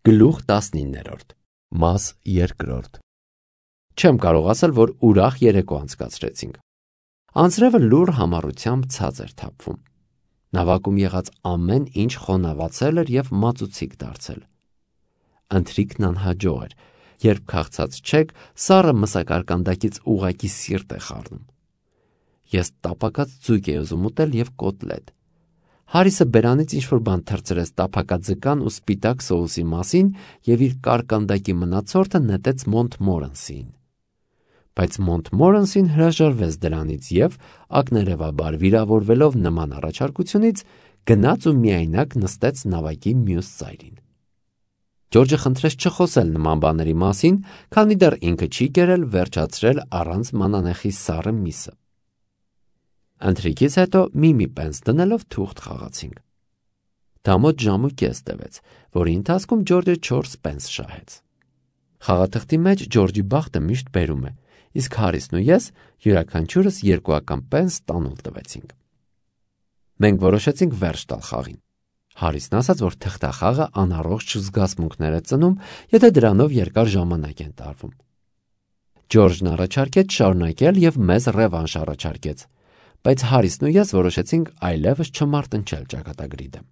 Գլուխ 19, մաս 2։ Չեմ կարող ասել, որ ուրախ երեկո անցկացրեցինք։ Անձրևը լուռ համառությամբ ցած էր թափվում։ Նավակում եղած ամեն ինչ խոնավացել էր և մածուցիկ դարձել։ Ընթրիքն անհաջող էր, երբ քաղցած չեք, սառը մսակարկանդակից ուղղակի սիրտ է խառնում։ Ես տապակած ձուկ էի ուզում ուտել և կոտլետ։ Հարիսը բերանից ինչ-որ բան թռցրեց տափակաձկան ու սպիտակ սոուսի մասին և իր կարկանդակի մնացորդը նետեց Մոնտմորենսիին։ Բայց Մոնտմորենսին հրաժարվեց դրանից և, ակներևաբար վիրավորվելով նման առաջարկությունից, գնաց ու միայնակ նստեց նավակի մյուս ծայրին։ Ջորջը խնդրեց չխոսել նման բաների մասին, քանի դեռ ինքը չի կերել վերջացրել առանց մանանեխի սառը միսը։ Ընթրիքից հետո մի պենս դնելով թուղթ խաղացինք։ Դա մոտ ժամուկես տևեց, որի ընթացքում Ջորջը 4 պենս շահեց։ Խաղաթղթի մեջ Ջորջի բախտը միշտ բերում է, իսկ Հարիսն ու ես յուրաքանչյուրս 2 պենս տանուլ տվեցինք։ Մենք որոշեցինք վերջ տալ խաղին։ Հարիսն ասաց, որ թղթախաղը անառողջ զգացմունքներ է ծնում, եթե դրանով երկար ժամանակ են տարվում։ Ջորջն առաջարկեց շարունակել և մեզ ռևանշ առաջարկեց, բայց Հարիսն ու ես որոշեցինք այլևս չմարտնչել ճակատագրի դեմ։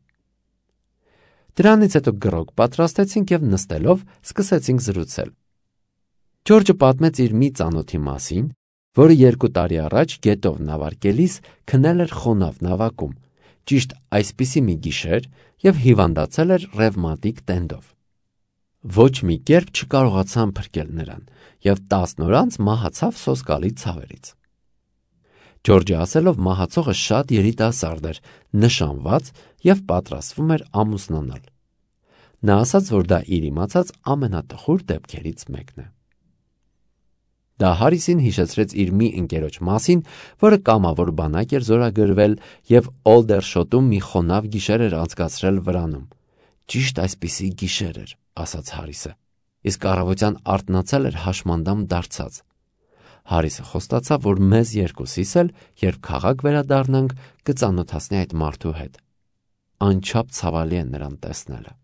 Դրանից հետո գրոկ պատրաստեցինք և նստելով սկսեցինք զրուցել։ Ջորջը պատմեց իր մի ծանոթի մասին, որը 2 տարի առաջ գետով նավարկելիս քնել էր խոնավ նավակում, ճիշտ այսպիսի մի գիշեր և հիվանդացել էր ռևմատիկ տենդով։ Ոչ մի կերպ չկարողացան փրկել նրան և 10 օր անց մահացավ սոսկալի ցավերից։ Ջորջի ասելով մահացողը շատ երիտասարդ էր, նշանված և պատրաստվում էր ամուսնանալ։ Նա ասաց, որ դա իր իմացած ամենատխուր դեպքերից մեկն է։ Դա Հարիսին հիշեցրեց իր մի ընկերոջ մասին, որը կամավոր բանակ էր զորագրվել և Օլդերշոտում մի խոնավ գիշեր էր անցկացրել վրանում։ Ճիշտ այսպիսի գիշեր էր, ասաց Հարիսը, իսկ առավոտյան արթնացել էր հաշմանդամ դարձած։ Հարիսը խոստացավ, որ մեզ երկուսիս էլ, երբ քաղաք վերադառնանք, կծանոթացնի այդ մարդու հետ։ Անչափ ցավալի է նրան տեսնելը։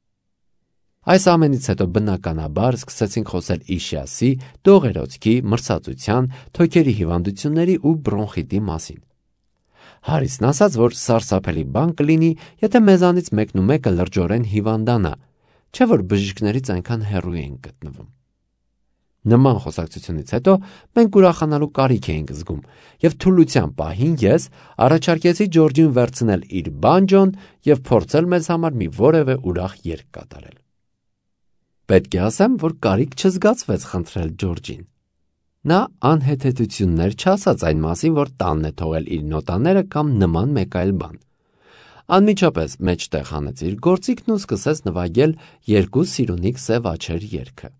Այս ամենից հետո բնականաբար սկսեցինք խոսել իշիասի, դողերոցքի, մրցածության, թոքերի հիվանդությունների ու բրոնխիտի մասին։ Հարիսն ասաց, որ սարսափելի բան կլինի, եթե մեզանից մեկն ու մեկը լրջորեն հիվանդանա, չէ՞ որ բժիշկներից այնքան հեռու ենք գտնվում։ Նման խոսակցությունից հետո մենք ուրախանալու կարիք էինք զգում և թուլության պահին ես առաջարկեցի Ջորջին վերցնել իր բանջոն և փորձել մեզ համար մի որևէ ուրախ երգ կատարել։ Պետք է ասեմ, որ կարիք չզգացվեց խնդրել Ջորջին։ Նա անհեթեթություններ չասաց այն մասին, որ տանն է թողել իր նոտաները կամ նման մեկ այլ բան։ Անմիջապես մեջտեղ հանեց իր գործիքն ու սկսեց նվագել 2 սիրունիկ սև աջեր երգը։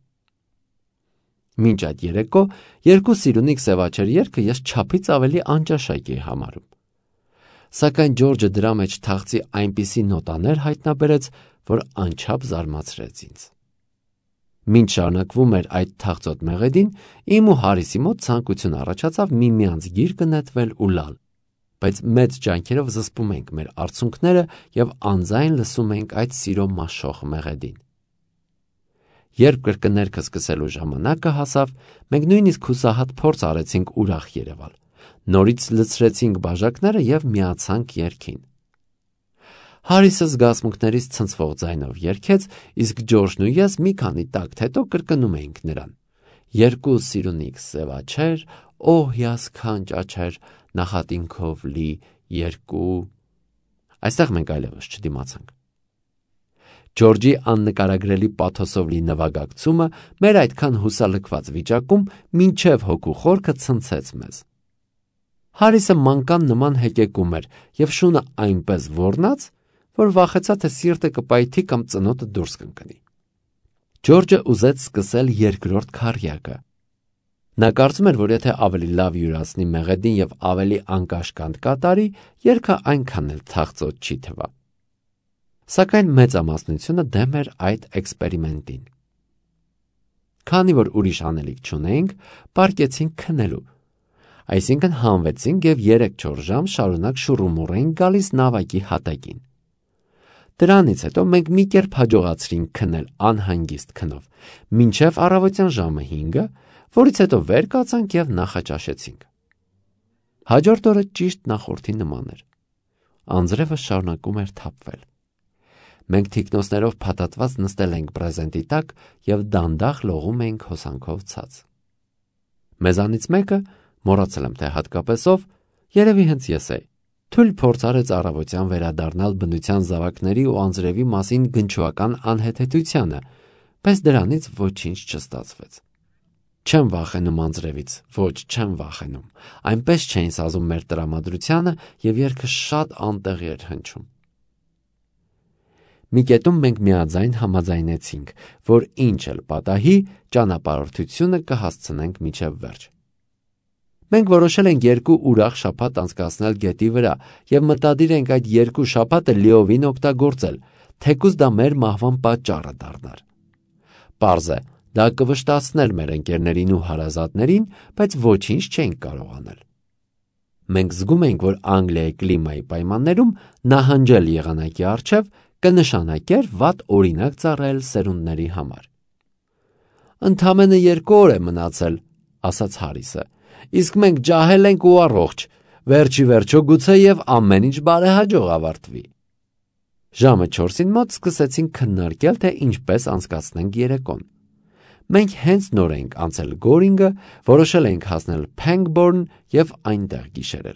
Մինչ այդ երեկո 2 սիրունիկ սև աջեր երգը ես չափից ավելի անճաշակ էի համարում։ Սակայն Ջորջը դրա մեջ թաղծի այնպիսի նոտաներ հայտնաբերեց, որ անչափ զարմացրեց ինձ։ Մինչ շարունակվում էր այդ թաղծոտ մեղեդին, իմ ու Հարիսի մոտ ցանկություն առաջացավ միմյանց գիրկը նետվել ու լալ, բայց մեծ ջանքերով զսպում ենք մեր արցունքները և անձայն լսում ենք այդ սիրո մաշող մեղեդին։ Երբ կրկներգը սկսելու ժամանակը հասավ, մենք նույնիսկ հուսահատ փորձ արեցինք ուրախ երևալ, նորից լցրեցինք բաժակները և միացանք երգին։ Հարիսը զգացմունքներից ցնցվող ձայնով երգեց, իսկ Ջորջն ու ես մի քանի տակտ հետո կրկնում էինք նրան. 2 սիրունիկ սև աջեր, օ հիասքանչ աջեր, նախատինքով լի 2… Այստեղ մենք այլևս չդիմացանք։ Ջորջի աննկարագրելի պաթոսով լի նվագակցումը մեր այդքան հուսալքված վիճակում մինչև հոգու խորքը ցնցեց մեզ։ Հարիսը մանկան նման հեկեկում էր և շունը այնպես ոռնաց, որ վախեցա, թե սիրտը կպայթի կամ ծնոտը դուրս կընկնի։ Ջորջը ուզեց սկսել երկրորդ քառյակը։ Նա կարծում էր, որ եթե ավելի լավ յուրացնի մեղեդին և ավելի անկաշկանդ կատարի, երգը այնքան էլ թախծոտ չի թվա։ Սակայն մեծամասնությունը դեմ էր այդ էքսպերիմենտին։ Քանի որ ուրիշ անելիք չունեինք, պառկեցինք քնելու, այսինքն հանվեցինք և 3-4 ժամ շարունակ շուռումուռ էինք գալիս նավակի հատակին։ Դրանից հետո մենք մի կերպ հաջողացրինք քնել անհանգիստ քնով, մինչև առավոտյան ժամը 5-ը, որից հետո վեր կացանք և նախաճաշեցինք։ Հաջորդ օրը ճիշտ նախորդի նման էր։ Անձրևը շարունակում էր թափվել։ Մենք թիկնոցներով փաթաթված նստել էինք բրեզենտի տակ և դանդաղ լողում էինք հոսանքով ցած։ Մեզանից մեկը, մոռացել եմ թե հատկապես ով, երևի հենց ես էի, թույլ փորձ արեց առավոտյան վերադառնալ բնության զավակների ու անձրևի մասին գնչուական անհեթեթությանը, բայց դրանից ոչինչ չստացվեց։ Չեմ վախենում անձրևից, ոչ, չեմ վախենում, այնպես չէին սազում մեր տրամադրությանը և երգը շատ անտեղի էր հնչում։ Մի կետում մենք միաձայն համաձայնեցինք, որ ինչ էլ պատահի, ճանապարհորդությունը կհասցնենք մինչև վերջ։ Մենք որոշել ենք 2 ուրախ շաբաթ անցկացնել գետի վրա և մտադիր ենք այդ 2 շաբաթը լիովին օգտագործել, թեկուզ դա մեր մահվան պատճառը դառնար։ Պարզ է, դա կվշտացներ մեր ընկերներին ու հարազատներին, բայց ոչինչ չէինք կարող անել։ Մենք զգում էինք, որ Անգլիայի կլիմայի պայմաններում նահանջել եղանակի առջև կնշանակեր վատ օրինակ ծառայել սերունդների համար։ Ընդամենը 2 օր է մնացել, ասաց Հարիսը, իսկ մենք ջահել ենք ու առողջ, վերջի վերջո գուցե և ամեն ինչ բարեհաջող ավարտվի։ Ժամը 4-ին մոտ սկսեցինք քննարկել, թե ինչպես անցկացնենք երեկոն։ Մենք հենց նոր էինք անցել Գորինգը, որոշել էինք հասնել Փենգբորն և այնտեղ գիշերել։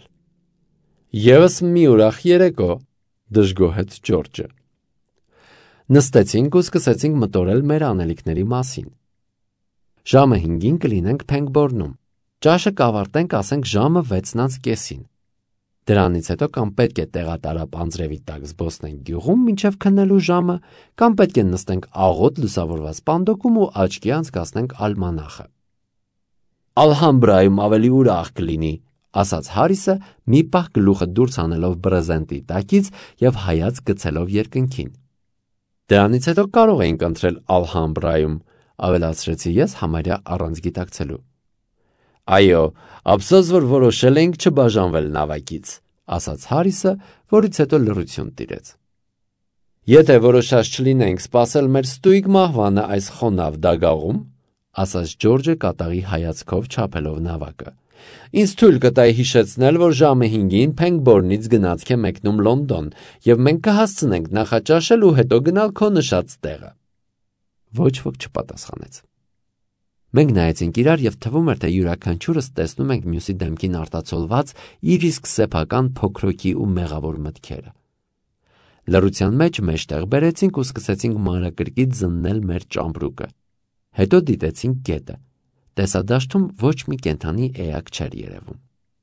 Եվս մի ուրախ երեկո, դժգոհեց Ջորջը։ Նստեցինք ու սկսեցինք մտորել մեր անելիքների մասին։ Ժամը 5-ին կլինենք Փենգբորնում, ճաշը կավարտենք ասենք ժամը 6:30-ին։ Դրանից հետո կամ պետք է տեղատարապ անձրևի տակ զբոսնենք գյուղում մինչև քննելու ժամը, կամ պետք է նստենք աղոտ լուսավորված պանդոկում ու աչքի անցկացնենք ալմանախը։ Ալհամբրայում ավելի ուրախ կլինի, ասաց Հարիսը, մի պահ գլուխը դուրս հանելով բրեզենտի տակից և հայացք գցելով երկնքին։ Դրանից հետո կարող էինք ընտրել Ալհամբրայում, ավելացրեցի ես համարյա առանց գիտակցելու։ Այո, ափսոս որ որոշել էինք չբաժանվել նավակից, ասաց Հարիսը, որից հետո լռություն տիրեց։ Եթե որոշած չլինենք սպասել մեր ստույգ մահվանը այս խոնավ դագաղում, ասաց Ջորջը կատաղի հայացքով չափելով նավակը, ինձ թույլ կտայի հիշեցնել, որ ժամը 5-ին Փենգբորնից գնացք է մեկնում Լոնդոն, և մենք կհասցնենք նախաճաշել ու հետո գնալ քո նշած տեղը։ Ոչ ոք չպատասխանեց։ Մենք նայեցինք իրար և թվում էր, թե յուրաքանչյուրս տեսնում ենք մյուսի դեմքին արտացոլված իր իսկ սեփական փոքրոքի ու մեղավոր մտքերը։ Լռության մեջ մեջտեղ բերեցինք ու սկսեցինք մանրակրկիտ զննել մեր ճամպրուկը։ Հետո դիտեցինք գետը։ Տեսադաշտում ոչ մի կենդանի էակ չէր երևում։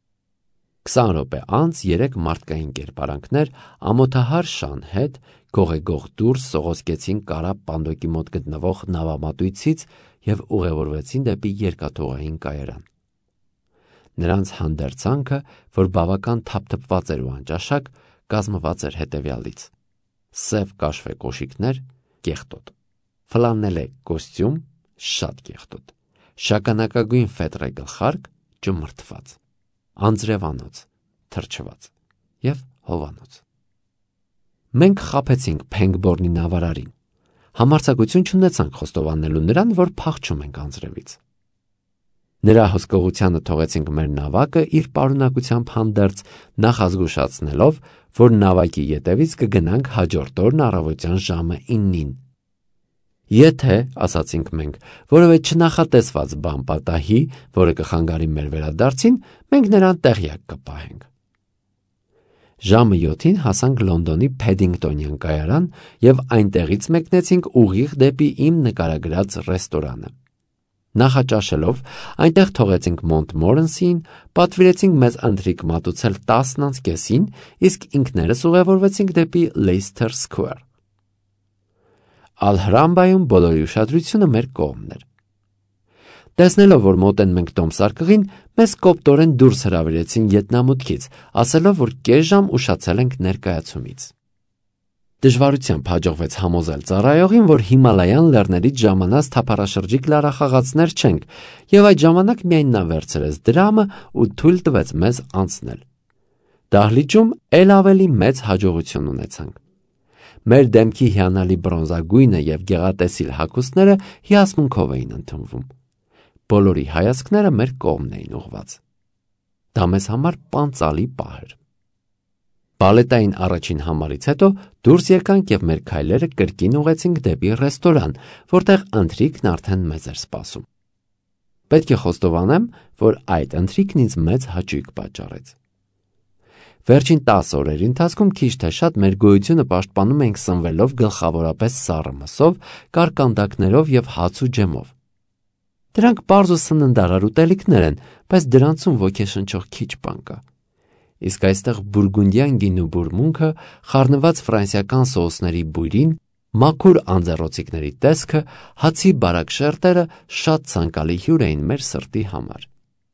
20 րոպե անց 3 մարդկային կերպարանքներ ամոթահար շան հետ գողեգող դուրս սողոսկեցին կարապ պանդոկի մոտ գտնվող նավամատույցից և ուղևորվեցին դեպի երկաթուղային կայարան։ Նրանց հանդերձանքը, որ բավական թափթփված էր ու անճաշակ, կազմված էր հետևյալից. սև կաշվե կոշիկներ, կեղտոտ, ֆլանելե կոստյում, շատ կեղտոտ, շագանակագույն ֆետրե գլխարկ, ճմրթված, անձրևանոց, թրջված և հովանոց։ Մենք խաբեցինք Փենգբորնի նավարարին։ Համարձակություն չունեցանք խոստովանելու նրան, որ փախչում ենք անձրևից։ Նրա հսկողությանը թողեցինք մեր նավակը իր պարունակությամբ հանդերձ, նախազգուշացնելով, որ նավակի ետևից կգնանք հաջորդ օրն առավոտյան ժամը 9-ին։ Եթե, ասացինք մենք, որևէ չնախատեսված բան պատահի, որը կխանգարի մեր վերադարձին, մենք նրան տեղյակ կպահենք։ Ժամը 7-ին հասանք Լոնդոնի Փեդինգտոնյան կայարան և այնտեղից մեկնեցինք ուղիղ դեպի իմ նկարագրած ռեստորանը։ Նախաճաշելով, այնտեղ թողեցինք Մոնտմորենսին, պատվիրեցինք մեզ ընթրիք մատուցել 10:30-ին, իսկ ինքներս ուղևորվեցինք դեպի Լեյսթեր Սքվեր։ Ալհրամբայում բոլորի ուշադրությունը մեր կողմն էր։ Տեսնելով, որ մոտենում ենք տոմսարկղին, մեզ կոպտորեն դուրս հրավիրեցին ետնամուտքից, ասելով, որ կես ժամ ուշացել ենք ներկայացումից։ Դժվարությամբ հաջողվեց համոզել ծառայողին, որ Հիմալայան լեռներից ժամանած թափառաշրջիկ լարախաղացներ չենք, և այդ ժամանակ միայն նա վերցրեց դրամը ու թույլ տվեց մեզ անցնել։ Դահլիճում էլ ավելի մեծ հաջողություն ունեցանք։ մեր դեմքի հիանալի բրոնզագույնը և գեղատեսիլ հագուստները հիասմունքով էին ընդունվում։ Բոլորի հայացքները մեր կողմն էին ուղղված։ Դա մեզ համար պանծալի պահ էր։ Բալետային առաջին համարից հետո դուրս եկանք և մեր քայլերը կրկին ուղղեցինք դեպի ռեստորան, որտեղ ընթրիքն արդեն մեզ էր սպասում։ Պետք է խոստովանեմ, որ այդ ընթրիքն ինձ մեծ հաճույք պատճառեց։ Վերջին 10 օրերի ընթացքում քիչ թե շատ մեր գոյությունը պաշտպանում էինք սնվելով գլխավորապես սառը մսով, կարկանդակներով և հաց ու ջեմով։ Դրանք պարզ ու սննդարար ուտելիքներ են, բայց դրանցում ոգեշնչող քիչ բան կա։ Իսկ այստեղ բուրգունդյան գինու բուրմունքը, խառնված ֆրանսիական սոուսների բույրին, մաքուր անձեռոցիկների տեսքը, հացի բարակ շերտերը շատ ցանկալի հյուր էին մեր սրտի համար։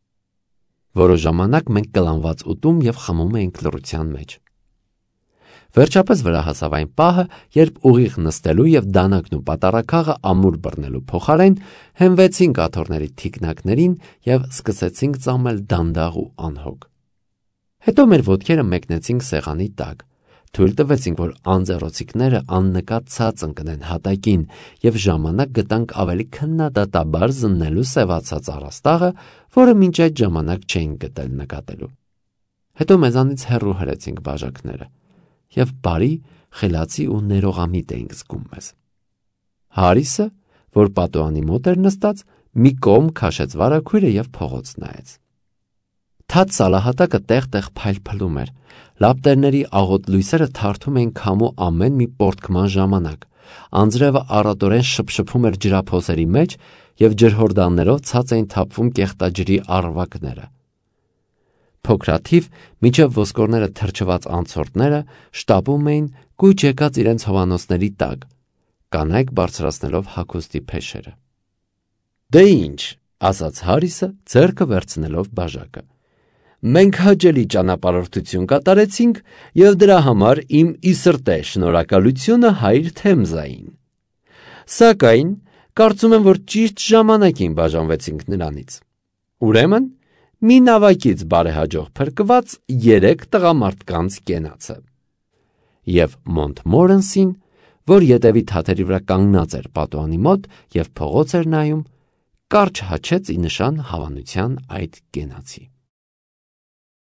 Որոշ ժամանակ մենք կլանված ուտում և խմում էինք լռության մեջ։ Վերջապես վրա հասավ այն պահը, երբ ուղիղ նստելու և դանակն ու պատառաքաղը ամուր բռնելու փոխարեն հենվեցինք աթոռների թիկնակներին և սկսեցինք ծամել դանդաղ ու անհոգ։ Հետո մեր ոտքերը մեկնեցինք սեղանի տակ, թույլ տվեցինք, որ անձեռոցիկները աննկատ ցած ընկնեն հատակին և ժամանակ գտանք ավելի քննադատաբար զննելու սևացած առաստաղը, որը մինչ այդ ժամանակ չէինք գտել նկատելու։ Հետո մեզանից հեռու հրեցինք բաժակները և բարի, խելացի ու ներողամիտ էինք զգում մեզ։ Հարիսը, որ պատուհանի մոտ էր նստած, մի կողմ քաշեց վարագույրը և փողոց նայեց։ Թաց սալահատակը տեղ-տեղ փայլփլում էր, լապտերների աղոտ լույսերը թարթում էին քամու ամեն մի պոռթկման ժամանակ, անձրևը առատորեն շփշփում էր ջրափոսերի մեջ և ջրհորդաններով ցած էին թափվում կեղտաջրի առվակները։ Փոքրաթիվ, մինչև ոսկորները թրջված անցորդները շտապում էին կուչ եկած իրենց հովանոցների տակ, կանայք բարձրացնելով հագուստի փեշերը։ «Դե ինչ», ասաց Հարիսը, ձեռքը վերցնելով բաժակը, «մենք հաճելի ճանապարհորդություն կատարեցինք և դրա համար իմ ի սրտե շնորհակալությունը հայր Թեմզային։ Սակայն կարծում եմ, որ ճիշտ ժամանակին բաժանվեցինք նրանից։ Ուրեմն մի նավակից բարեհաջող փրկված 3 տղամարդկանց կենացը»։ Եվ Մոնտմորենսին, որ ետևի թաթերի վրա կանգնած էր պատուհանի մոտ և փողոց էր նայում, կարճ հաչեց ի նշան հավանության այդ կենացի։